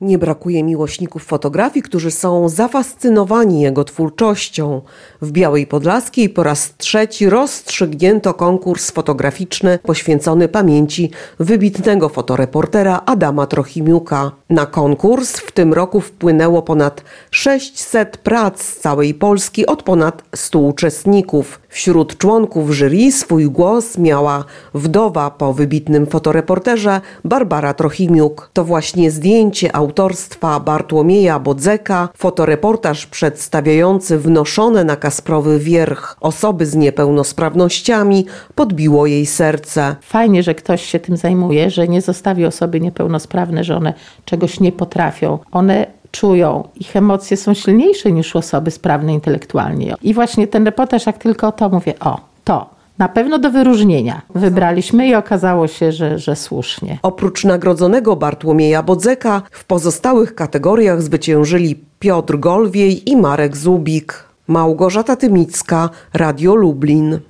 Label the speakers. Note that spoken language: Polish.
Speaker 1: Nie brakuje miłośników fotografii, którzy są zafascynowani jego twórczością. W Białej Podlaskiej po raz trzeci rozstrzygnięto konkurs fotograficzny poświęcony pamięci wybitnego fotoreportera Adama Trochimiuka. Na konkurs w tym roku wpłynęło ponad 600 prac z całej Polski od ponad 100 uczestników. Wśród członków jury swój głos miała wdowa po wybitnym fotoreporterze Barbara Trochimiuk. To właśnie zdjęcie autorstwa Bartłomieja Bodzeka, fotoreportaż przedstawiający wnoszone na Kasprowy Wierch osoby z niepełnosprawnościami, podbiło jej serce.
Speaker 2: Fajnie, że ktoś się tym zajmuje, że nie zostawi osoby niepełnosprawne, że one czegoś nie potrafią. One czują, ich emocje są silniejsze niż osoby sprawne intelektualnie. I właśnie ten reportaż, jak tylko to mówię, to na pewno do wyróżnienia wybraliśmy i okazało się, że słusznie.
Speaker 1: Oprócz nagrodzonego Bartłomieja Bodzeka w pozostałych kategoriach zwyciężyli Piotr Golwiej i Marek Zubik. Małgorzata Tymicka, Radio Lublin.